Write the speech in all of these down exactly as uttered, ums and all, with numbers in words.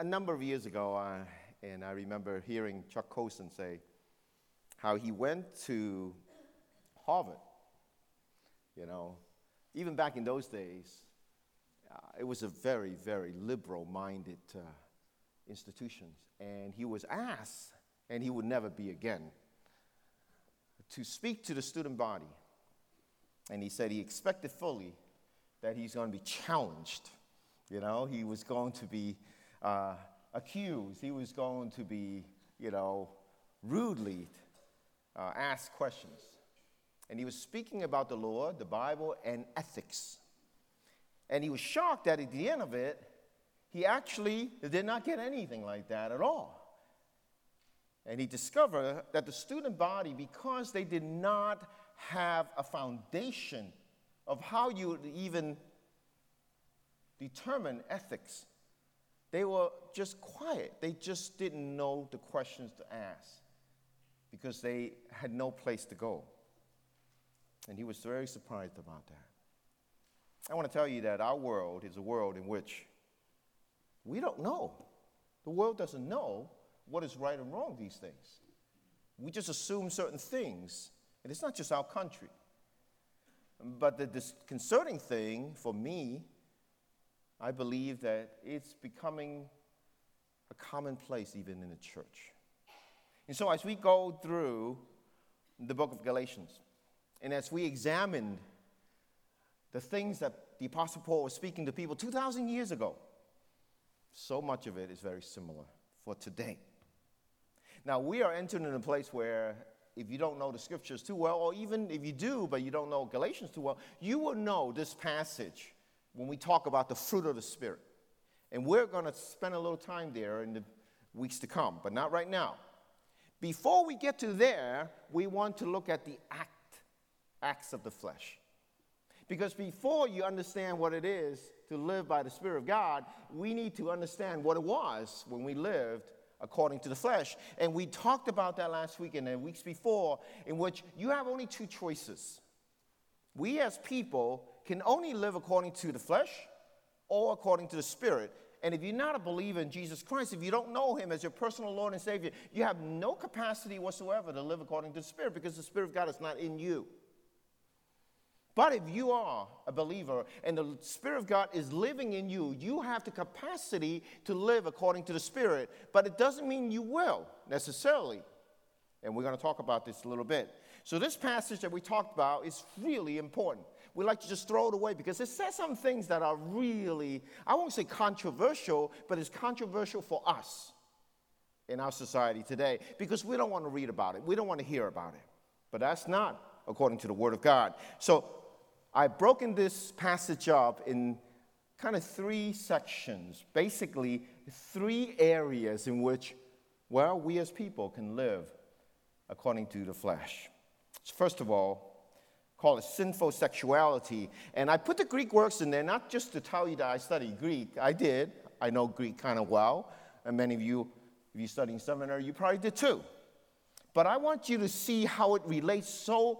a number of years ago, uh, and I remember hearing Chuck Colson say how he went to Harvard. You know, even back in those days, uh, it was a very, very liberal-minded uh, institution. And he was asked, and he would never be again, to speak to the student body. And he said he expected fully that he's going to be challenged. You know, he was going to be uh, accused. He was going to be, you know, rudely uh, asked questions. And he was speaking about the Lord, the Bible, and ethics. And he was shocked that at the end of it, he actually did not get anything like that at all. And he discovered that the student body, because they did not have a foundation of how you would even determine ethics, they were just quiet. They just didn't know the questions to ask because they had no place to go. And he was very surprised about that. I want to tell you that our world is a world in which we don't know. The world doesn't know what is right and wrong these days. We just assume certain things. And it's not just our country. But the disconcerting thing for me, I believe that it's becoming a commonplace even in the church. And so as we go through the book of Galatians, and as we examine the things that the Apostle Paul was speaking to people two thousand years ago, so much of it is very similar for today. Now, we are entering in a place where if you don't know the scriptures too well, or even if you do, but you don't know Galatians too well, you will know this passage when we talk about the fruit of the Spirit. And we're going to spend a little time there in the weeks to come, but not right now. Before we get to there, we want to look at the act, acts of the flesh. Because before you understand what it is to live by the Spirit of God, we need to understand what it was when we lived according to the flesh. And we talked about that last week and the weeks before, in which you have only two choices. We as people can only live according to the flesh or according to the Spirit. And if you're not a believer in Jesus Christ, if you don't know him as your personal Lord and Savior, you have no capacity whatsoever to live according to the Spirit because the Spirit of God is not in you. But if you are a believer and the Spirit of God is living in you, you have the capacity to live according to the Spirit. But it doesn't mean you will necessarily. And we're going to talk about this a little bit. So this passage that we talked about is really important. We like to just throw it away because it says some things that are really, I won't say controversial, but it's controversial for us in our society today because we don't want to read about it. We don't want to hear about it. But that's not according to the Word of God. So I've broken this passage up in kind of three sections, basically three areas in which, well, we as people can live according to the flesh. First of all, call it sinful sexuality. And I put the Greek words in there not just to tell you that I studied Greek. I did. I know Greek kind of well. And many of you, if you're studying seminary, you probably did too. But I want you to see how it relates so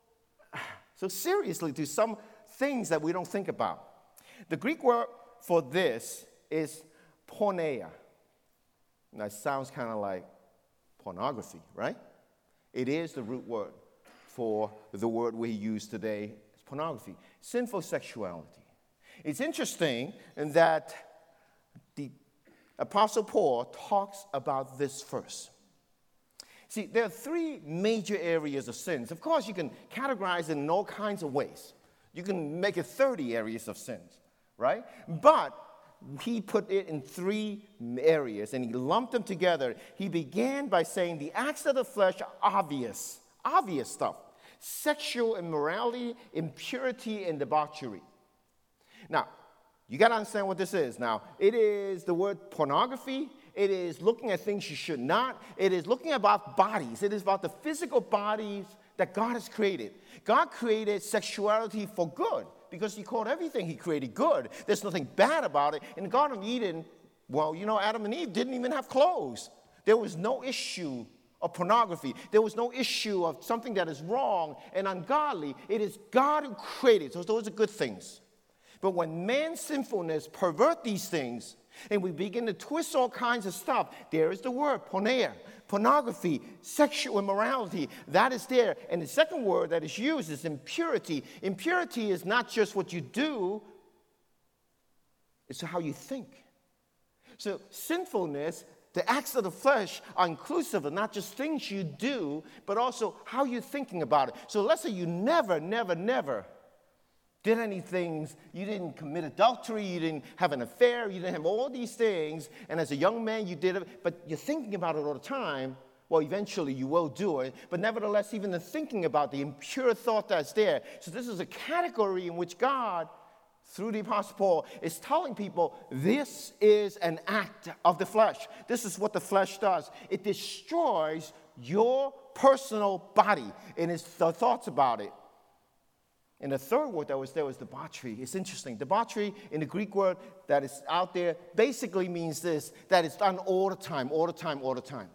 So seriously to some things that we don't think about. The Greek word for this is porneia. That sounds kind of like pornography, right? It is the root word for the word we use today, it's pornography, sinful sexuality. It's interesting in that the Apostle Paul talks about this first. See, there are three major areas of sins. Of course, you can categorize it in all kinds of ways. You can make it thirty areas of sins, right? But he put it in three areas, and he lumped them together. He began by saying the acts of the flesh are obvious, obvious stuff. Sexual immorality, impurity, and debauchery. Now, you got to understand what this is. Now, it is the word pornography. It is looking at things you should not. It is looking about bodies. It is about the physical bodies that God has created. God created sexuality for good because he called everything he created good. There's nothing bad about it. In the Garden of Eden, well, you know, Adam and Eve didn't even have clothes. There was no issue of pornography. There was no issue of something that is wrong and ungodly. It is God who created. So those are good things. But when man's sinfulness pervert these things, And we begin to twist all kinds of stuff. There is the word, porneia, pornography, sexual immorality. That is there. And the second word that is used is impurity. Impurity is not just what you do, it's how you think. So sinfulness, the acts of the flesh are inclusive of not just things you do, but also how you're thinking about it. So let's say you never, never, never did any things, you didn't commit adultery, you didn't have an affair, you didn't have all these things, and as a young man you did it, but you're thinking about it all the time. Well, eventually you will do it, but nevertheless, even the thinking about the impure thought that's there. So this is a category in which God, through the Apostle Paul, is telling people this is an act of the flesh. This is what the flesh does. It destroys your personal body and its the thoughts about it. And the third word that was there was debauchery. It's interesting. Debauchery in the Greek word that is out there basically means this, that it's done all the time, all the time, all the time.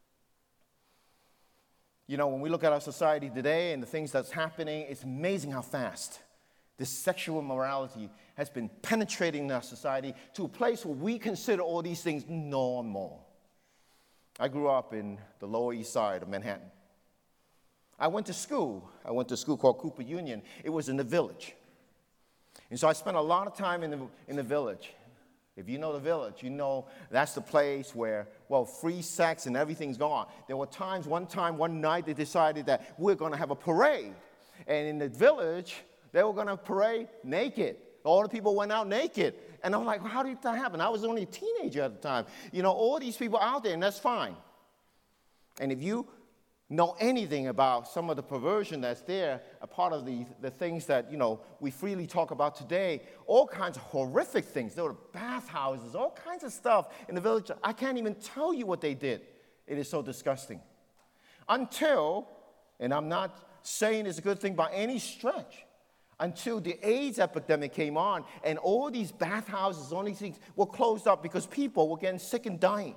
You know, when we look at our society today and the things that's happening, it's amazing how fast this sexual immorality has been penetrating in our society to a place where we consider all these things normal. I grew up in the Lower East Side of Manhattan. I went to school. I went to a school called Cooper Union. It was in the Village. And so I spent a lot of time in the, in the Village. If you know the Village, you know that's the place where, well, free sex and everything's gone. There were times, one time, one night, they decided that we're going to have a parade. And in the Village, they were going to parade naked. All the people went out naked. And I'm like, well, how did that happen? I was only a teenager at the time. You know, all these people out there, and that's fine. And if you know anything about some of the perversion that's there, a part of the, the things that, you know, we freely talk about today, all kinds of horrific things. There were bathhouses, all kinds of stuff in the Village. I can't even tell you what they did. It is so disgusting. Until, and I'm not saying it's a good thing by any stretch, until the AIDS epidemic came on and all these bathhouses, all these things were closed up because people were getting sick and dying.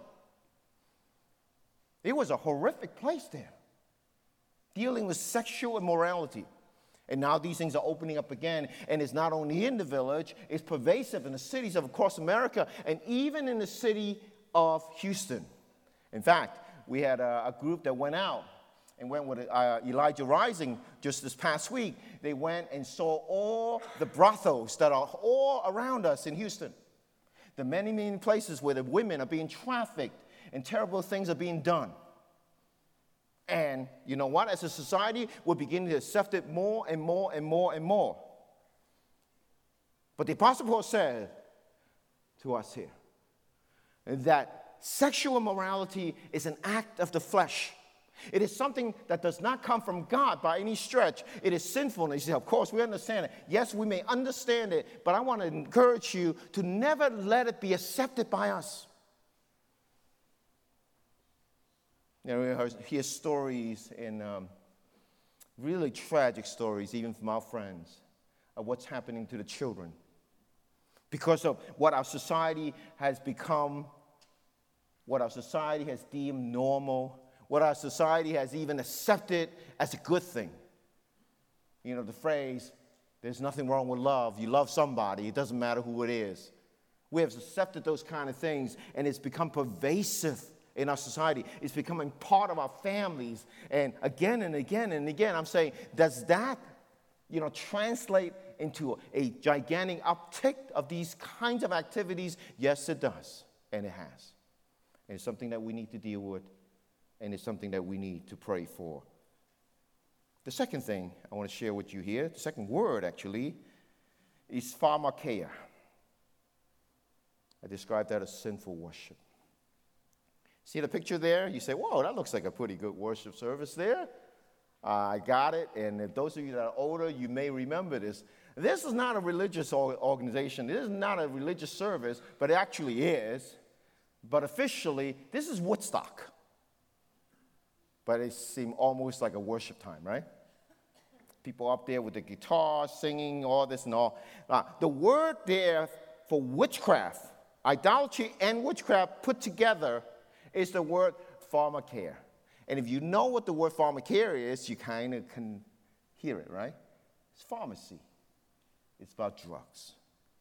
It was a horrific place there, dealing with sexual immorality. And now these things are opening up again, and it's not only in the Village, it's pervasive in the cities of across America, and even in the city of Houston. In fact, we had a, a group that went out and went with uh, Elijah Rising just this past week. They went and saw all the brothels that are all around us in Houston. The many, many places where the women are being trafficked and terrible things are being done. And you know what? As a society, we're beginning to accept it more and more and more and more. But the Apostle Paul said to us here that sexual immorality is an act of the flesh. It is something that does not come from God by any stretch. It is sinfulness. Of course, we understand it. Yes, we may understand it, but I want to encourage you to never let it be accepted by us. You know, we hear stories, and um, really tragic stories, even from our friends, of what's happening to the children. Because of what our society has become, what our society has deemed normal, what our society has even accepted as a good thing. You know, the phrase, there's nothing wrong with love. You love somebody. It doesn't matter who it is. We have accepted those kind of things, and it's become pervasive in our society. It's becoming part of our families. And again and again and again, I'm saying, does that, you know, translate into a gigantic uptick of these kinds of activities? Yes, it does, and it has. And it's something that we need to deal with, and it's something that we need to pray for. The second thing I want to share with you here, the second word actually, is pharmakeia. I describe that as sinful worship. See the picture there? You say, whoa, that looks like a pretty good worship service there. Uh, I got it. And if those of you that are older, you may remember this. This is not a religious organization. This is not a religious service, but it actually is. But officially, this is Woodstock. But it seemed almost like a worship time, right? People up there with the guitar, singing, all this and all. Uh, the word there for witchcraft, idolatry and witchcraft put together, is the word pharmakeia. And if you know what the word pharmakeia is, you kind of can hear it, right? It's pharmacy. It's about drugs.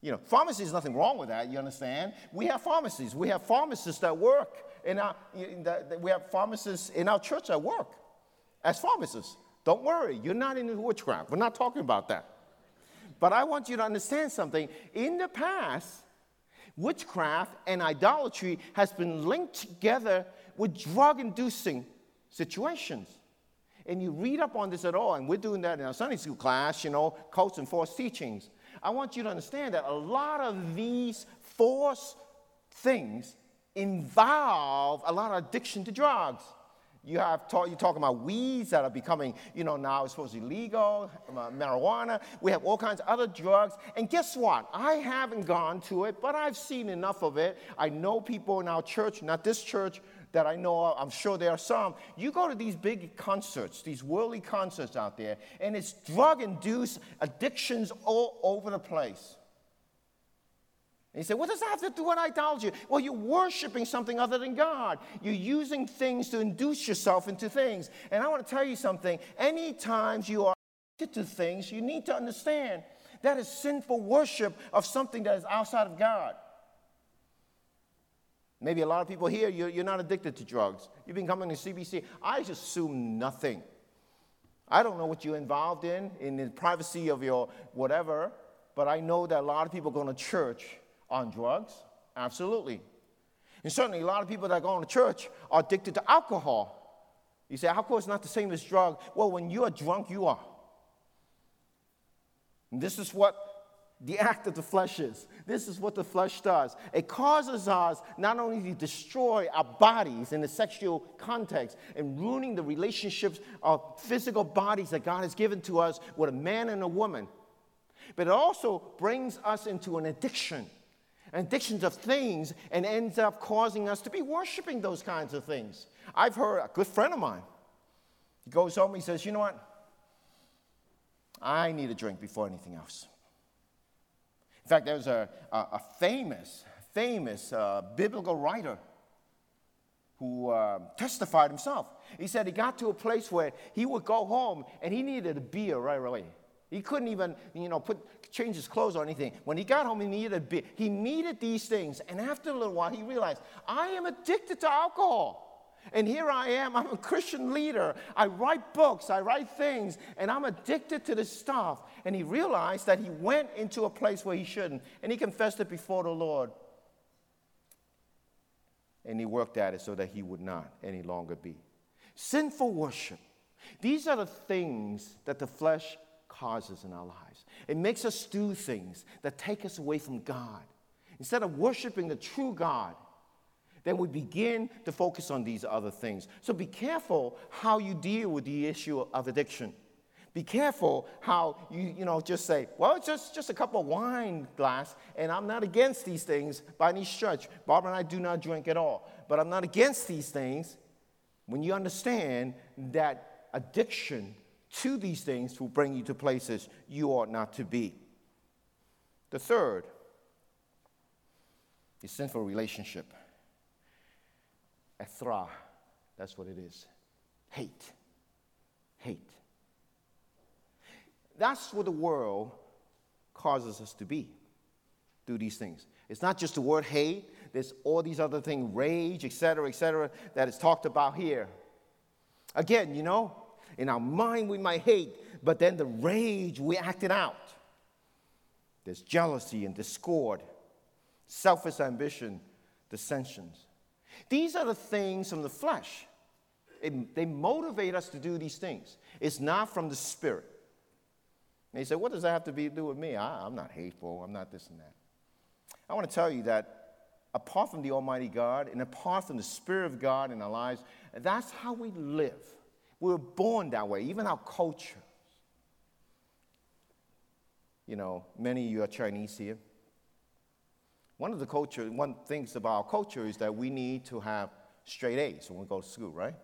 You know, pharmacy is nothing wrong with that, you understand? We have pharmacies. We have pharmacists that work. In our, in the, we have pharmacists in our church that work as pharmacists. Don't worry, you're not into witchcraft. We're not talking about that. But I want you to understand something. In the past, witchcraft and idolatry has been linked together with drug-inducing situations. And you read up on this at all, and we're doing that in our Sunday school class, you know, cults and false teachings. I want you to understand that a lot of these false things involve a lot of addiction to drugs. You have talk, you're talking about weeds that are becoming, you know, now it's supposed to be legal, uh, marijuana. We have all kinds of other drugs. And guess what? I haven't gone to it, but I've seen enough of it. I know people in our church, not this church that I know of, I'm sure there are some. You go to these big concerts, these worldly concerts out there, and it's drug-induced addictions all over the place. And you say, what does that have to do with idolatry? Well, you're worshiping something other than God. You're using things to induce yourself into things. And I want to tell you something. Anytime you are addicted to things, you need to understand that is sinful worship of something that is outside of God. Maybe a lot of people here, you're, you're not addicted to drugs. You've been coming to C B C. I just assume nothing. I don't know what you're involved in, in the privacy of your whatever, but I know that a lot of people go to church on drugs, absolutely. And certainly a lot of people that go to church are addicted to alcohol. You say, alcohol is not the same as drug. Well, when you are drunk, you are. And this is what the act of the flesh is. This is what the flesh does. It causes us not only to destroy our bodies in the sexual context and ruining the relationships of physical bodies that God has given to us with a man and a woman, but it also brings us into an addiction. Addictions of things, and ends up causing us to be worshiping those kinds of things. I've heard a good friend of mine, he goes home, he says, you know what? I need a drink before anything else. In fact, there's a, a, a famous, famous uh, biblical writer who uh, testified himself. He said he got to a place where he would go home and he needed a beer right away. He couldn't even, you know, put change his clothes or anything. When he got home, he needed a beer. He needed these things. And after a little while, he realized, I am addicted to alcohol. And here I am. I'm a Christian leader. I write books. I write things. And I'm addicted to this stuff. And he realized that he went into a place where he shouldn't. And he confessed it before the Lord. And he worked at it so that he would not any longer be. Sinful worship. These are the things that the flesh causes in our lives. It makes us do things that take us away from God. Instead of worshiping the true God, then we begin to focus on these other things. So be careful how you deal with the issue of addiction. Be careful how you, you know, just say, well, it's just, just a cup of wine glass, and I'm not against these things by any stretch. Barbara and I do not drink at all. But I'm not against these things when you understand that addiction to these things will bring you to places you ought not to be. The third is sinful relationship. Ethra, that's what it is. Hate. Hate. That's what the world causes us to be, do these things. It's not just the word hate. There's all these other things, rage, et cetera, et cetera, that is talked about here. Again, you know, in our mind, we might hate, but then the rage, we act it out. There's jealousy and discord, selfish ambition, dissensions. These are the things from the flesh. It, they motivate us to do these things. It's not from the Spirit. And you say, what does that have to be, do with me? I, I'm not hateful. I'm not this and that. I want to tell you that apart from the Almighty God and apart from the Spirit of God in our lives, that's how we live. We were born that way, even our culture. You know, many of you are Chinese here. One of the culture, one things about our culture is that we need to have straight A's when we go to school, right?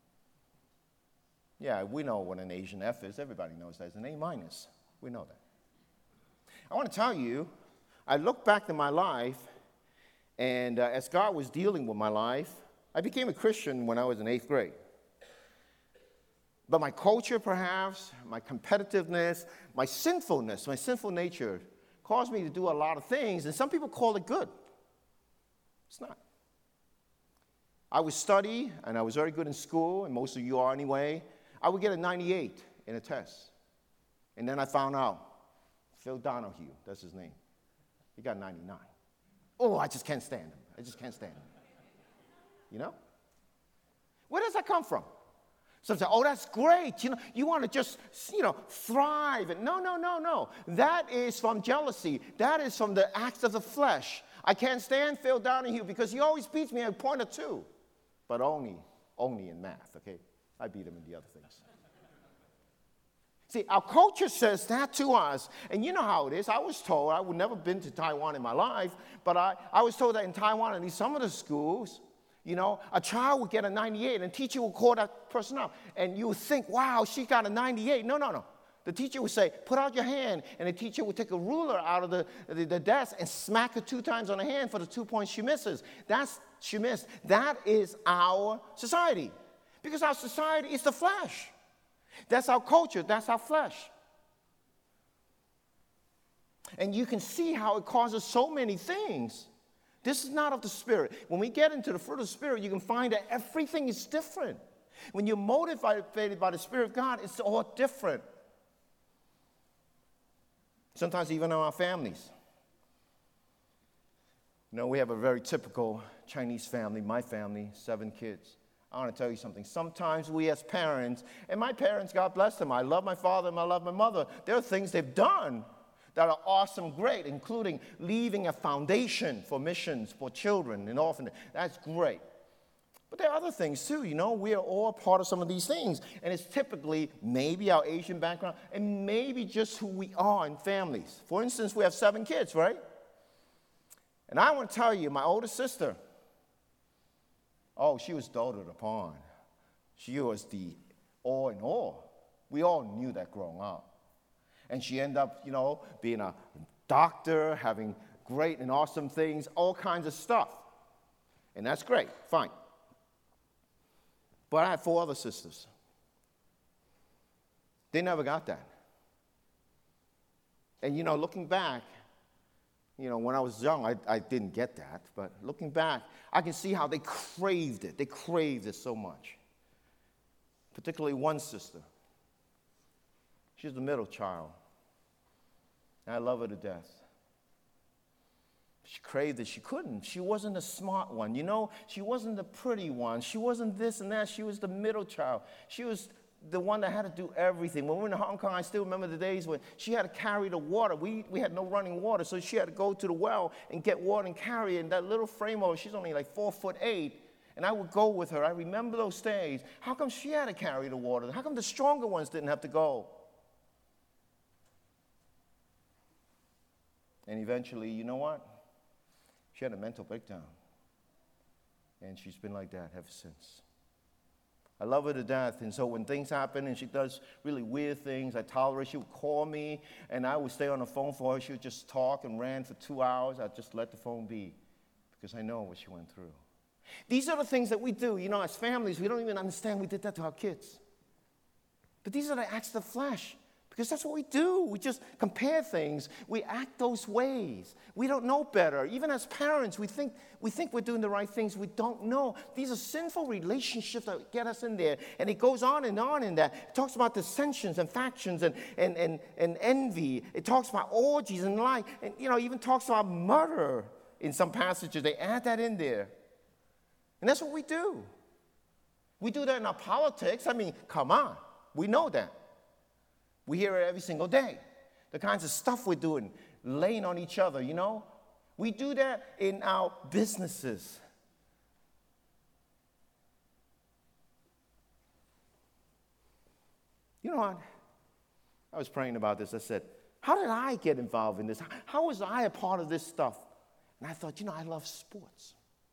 Yeah, we know what an Asian F is. Everybody knows that. It's an A minus. We know that. I want to tell you, I look back to my life, and uh, as God was dealing with my life, I became a Christian when I was in eighth grade. But my culture, perhaps, my competitiveness, my sinfulness, my sinful nature caused me to do a lot of things, and some people call it good. It's not. I would study, and I was very good in school, and most of you are anyway. I would get a ninety-eight in a test. And then I found out, Phil Donahue, that's his name. He got ninety-nine. Oh, I just can't stand him. I just can't stand him. You know? Where does that come from? Some say, oh, that's great. You know, you want to just, you know, thrive. And no, no, no, no. That is from jealousy. That is from the acts of the flesh. I can't stand Phil Donahue because he always beats me at a point or two. But only, only in math, okay? I beat him in the other things. See, our culture says that to us, and you know how it is. I was told, I would never been to Taiwan in my life, but I, I was told that in Taiwan, at least some of the schools, you know, a child would get a ninety-eight, and a teacher would call that person up, and you would think, wow, she got a ninety-eight. No, no, no. The teacher would say, put out your hand, and the teacher would take a ruler out of the, the, the desk and smack her two times on the hand for the two points she misses. That's, she missed. That is our society, because our society is the flesh. That's our culture. That's our flesh. And you can see how it causes so many things. This is not of the Spirit. When we get into the fruit of the Spirit, you can find that everything is different. When you're motivated by the Spirit of God, it's all different. Sometimes even in our families. You know, we have a very typical Chinese family, my family, seven kids. I want to tell you something. Sometimes we as parents, and my parents, God bless them, I love my father and I love my mother. There are things they've done that are awesome, great, including leaving a foundation for missions for children and orphans. That's great. But there are other things too, you know. We are all part of some of these things. And it's typically maybe our Asian background and maybe just who we are in families. For instance, we have seven kids, right? And I want to tell you, my older sister, oh, she was doted upon. She was the all in all. We all knew that growing up. And she ended up, you know, being a doctor, having great and awesome things, all kinds of stuff. And that's great, fine. But I had four other sisters. They never got that. And, you know, looking back, you know, when I was young, I, I didn't get that. But looking back, I can see how they craved it. They craved it so much. Particularly one sister. She's the middle child. And I love her to death. She craved it. She couldn't. She wasn't the smart one. You know, she wasn't the pretty one. She wasn't this and that. She was the middle child. She was the one that had to do everything. When we were in Hong Kong, I still remember the days when she had to carry the water. We, we had no running water, so she had to go to the well and get water and carry it. And that little frame of her, she's only like four foot eight, and I would go with her. I remember those days. How come she had to carry the water? How come the stronger ones didn't have to go? And eventually, you know what? She had a mental breakdown. And she's been like that ever since. I love her to death, and so when things happen and she does really weird things, I tolerate. She would call me, and I would stay on the phone for her. She would just talk and rant for two hours. I'd just let the phone be because I know what she went through. These are the things that we do. You know, as families, we don't even understand we did that to our kids. But these are the acts of the flesh. Because that's what we do. We just compare things. We act those ways. We don't know better. Even as parents, we think, we think we're doing the right things. We don't know. These are sinful relationships that get us in there. And it goes on and on in that. It talks about dissensions and factions and, and, and, and envy. It talks about orgies and lying. And, you know, even talks about murder in some passages. They add that in there. And that's what we do. We do that in our politics. I mean, come on. We know that. We hear it every single day. The kinds of stuff we're doing, laying on each other, you know. We do that in our businesses. You know what? I was praying about this. I said, how did I get involved in this? How was I a part of this stuff? And I thought, you know, I love sports.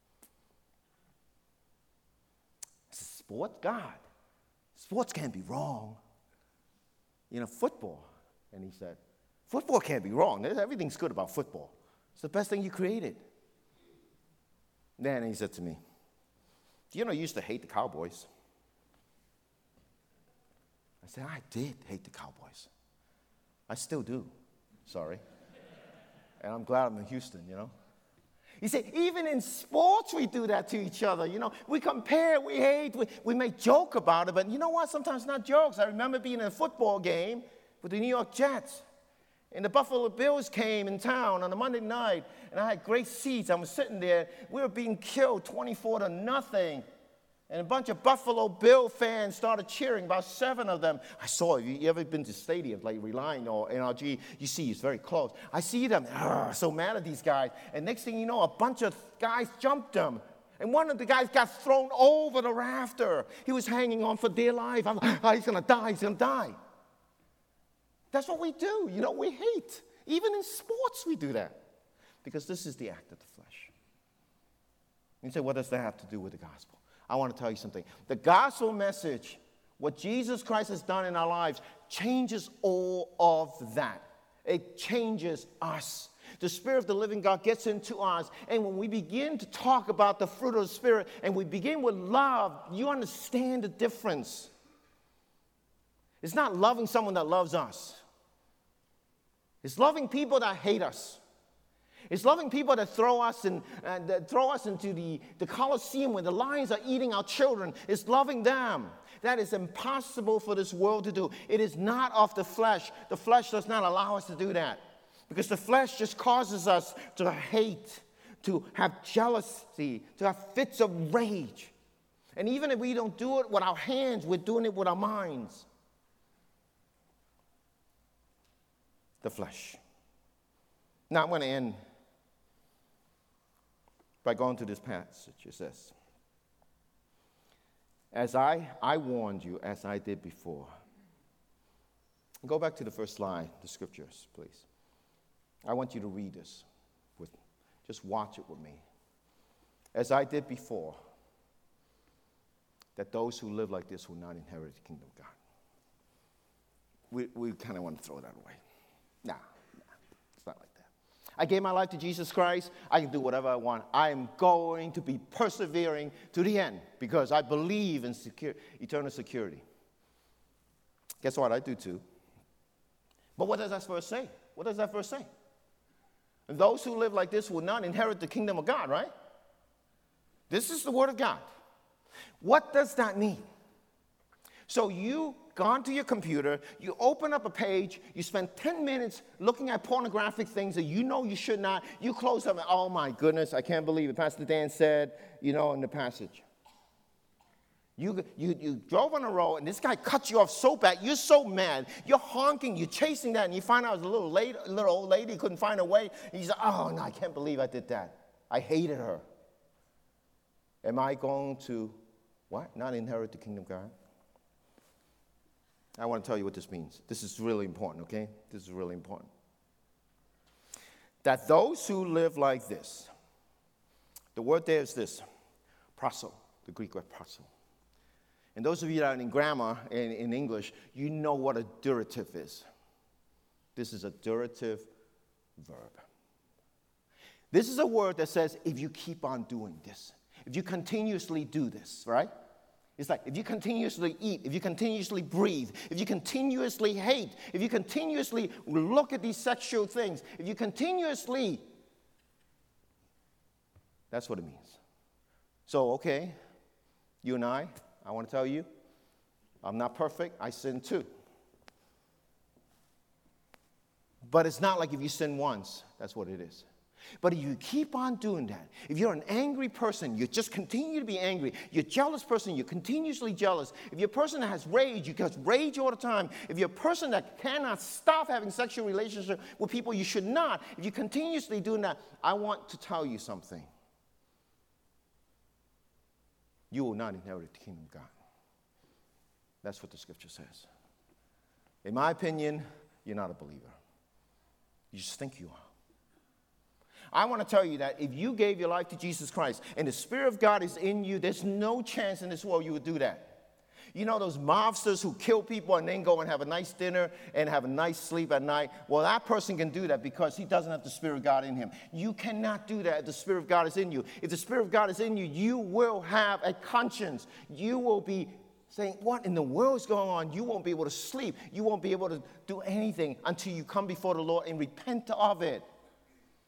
Sport? God. Sports can't be wrong. You know, football. And he said, football can't be wrong. Everything's good about football. It's the best thing you created. Then he said to me, you know, you used to hate the Cowboys. I said, I did hate the Cowboys. I still do. Sorry. And I'm glad I'm in Houston, you know. You see, even in sports, we do that to each other. You know, we compare, we hate, we, we make joke about it. But you know what? Sometimes not jokes. I remember being in a football game with the New York Jets. And the Buffalo Bills came in town on a Monday night. And I had great seats. I was sitting there. We were being killed twenty-four to nothing. And a bunch of Buffalo Bill fans started cheering, about seven of them. I saw it. You ever been to stadiums like Reliant or N R G? You see it's very close. I see them, Argh, so mad at these guys. And next thing you know, a bunch of guys jumped them. And one of the guys got thrown over the rafter. He was hanging on for dear life. I'm like, oh, he's going to die, he's going to die. That's what we do. You know, we hate. Even in sports, we do that. Because this is the act of the flesh. You say, what does that have to do with the gospel? I want to tell you something. The gospel message, what Jesus Christ has done in our lives, changes all of that. It changes us. The Spirit of the living God gets into us. And when we begin to talk about the fruit of the Spirit and we begin with love, you understand the difference. It's not loving someone that loves us. It's loving people that hate us. It's loving people that throw us, in, uh, that throw us into the, the Colosseum where the lions are eating our children. It's loving them. That is impossible for this world to do. It is not of the flesh. The flesh does not allow us to do that. Because the flesh just causes us to hate, to have jealousy, to have fits of rage. And even if we don't do it with our hands, we're doing it with our minds. The flesh. Now I'm going to end by going to this passage. It says, as I, I warned you, as I did before. Go back to the first slide, the scriptures, please. I want you to read this. With, just watch it with me. As I did before, that those who live like this will not inherit the kingdom of God. We, we kind of want to throw that away. Nah, nah, it's not like that. I gave my life to Jesus Christ. I can do whatever I want. I am going to be persevering to the end because I believe in secure, eternal security. Guess what? I do too. But what does that verse say? What does that verse say? And those who live like this will not inherit the kingdom of God, right? This is the word of God. What does that mean? So you gone to your computer, you open up a page, you spend ten minutes looking at pornographic things that you know you should not, you close up and, oh my goodness, I can't believe it. Pastor Dan said, you know, in the passage. You, you, you drove on a road and this guy cut you off so bad, you're so mad, you're honking, you're chasing that, and you find out it was a little, lady, a little old lady couldn't find her way, and you say, oh no, I can't believe I did that. I hated her. Am I going to, what, not inherit the kingdom of God? I want to tell you what this means. This is really important, okay? This is really important. That those who live like this, the word there is this, praso, the Greek word praso. And those of you that are in grammar, in, in English, you know what a durative is. This is a durative verb. This is a word that says if you keep on doing this, if you continuously do this, right? It's like if you continuously eat, if you continuously breathe, if you continuously hate, if you continuously look at these sexual things, if you continuously, that's what it means. So, okay, you and I, I want to tell you, I'm not perfect. I sin too. But it's not like if you sin once, that's what it is. But if you keep on doing that, if you're an angry person, you just continue to be angry. You're a jealous person, you're continuously jealous. If you're a person that has rage, you just rage all the time. If you're a person that cannot stop having sexual relationships with people you should not, if you're continuously doing that, I want to tell you something. You will not inherit the kingdom of God. That's what the scripture says. In my opinion, you're not a believer. You just think you are. I want to tell you that if you gave your life to Jesus Christ and the Spirit of God is in you, there's no chance in this world you would do that. You know those mobsters who kill people and then go and have a nice dinner and have a nice sleep at night? Well, that person can do that because he doesn't have the Spirit of God in him. You cannot do that if the Spirit of God is in you. If the Spirit of God is in you, you will have a conscience. You will be saying, what in the world is going on? You won't be able to sleep. You won't be able to do anything until you come before the Lord and repent of it.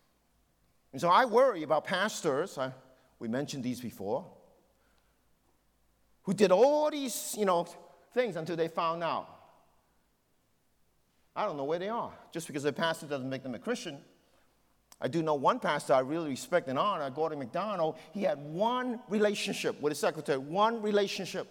And so I worry about pastors, I, we mentioned these before, who did all these, you know, things until they found out. I don't know where they are. Just because a pastor doesn't make them a Christian. I do know one pastor I really respect and honor, Gordon McDonald. He had one relationship with his secretary, one relationship.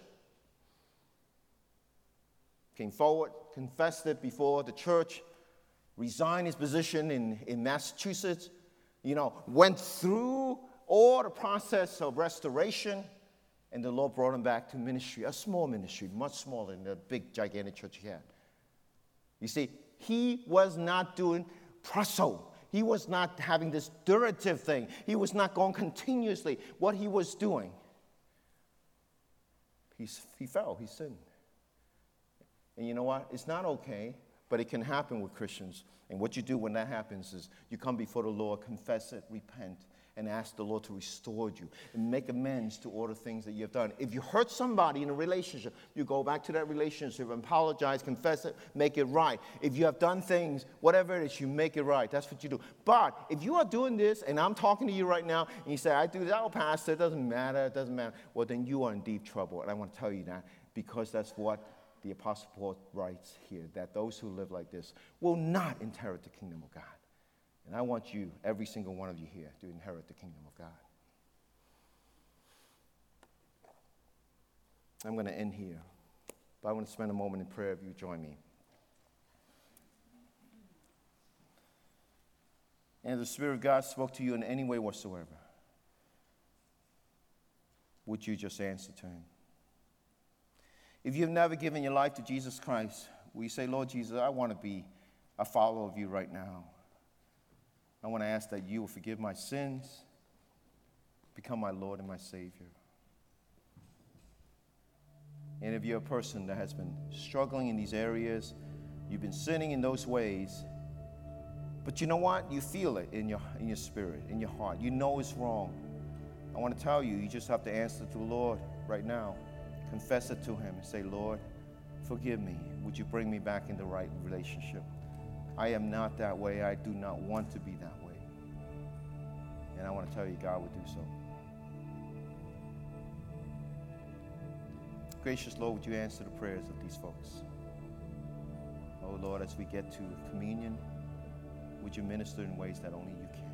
Came forward, confessed it before the church, resigned his position in, in Massachusetts, you know, went through all the process of restoration, and the Lord brought him back to ministry, a small ministry, much smaller than the big, gigantic church he had. You see, he was not doing proso. He was not having this durative thing. He was not going continuously. What he was doing, he's, he fell, he sinned. And you know what? It's not okay, but it can happen with Christians. And what you do when that happens is you come before the Lord, confess it, repent, and ask the Lord to restore you and make amends to all the things that you have done. If you hurt somebody in a relationship, you go back to that relationship and apologize, confess it, make it right. If you have done things, whatever it is, you make it right. That's what you do. But if you are doing this, and I'm talking to you right now, and you say, I do that, oh, Pastor, it doesn't matter, it doesn't matter. Well, then you are in deep trouble. And I want to tell you that because that's what the Apostle Paul writes here, that those who live like this will not inherit the kingdom of God. And I want you, every single one of you here, to inherit the kingdom of God. I'm going to end here, but I want to spend a moment in prayer if you join me. And if the Spirit of God spoke to you in any way whatsoever, would you just answer to Him? If you've never given your life to Jesus Christ, will you say, Lord Jesus, I want to be a follower of you right now. I want to ask that you will forgive my sins, become my Lord and my Savior. And if you're a person that has been struggling in these areas, you've been sinning in those ways, but you know what? You feel it in your, in your spirit, in your heart. You know it's wrong. I want to tell you, you just have to answer to the Lord right now. Confess it to Him and say, Lord, forgive me. Would you bring me back in the right relationship? I am not that way. I do not want to be that way. And I want to tell you, God will do so. Gracious Lord, would you answer the prayers of these folks? Oh, Lord, as we get to communion, would you minister in ways that only you can?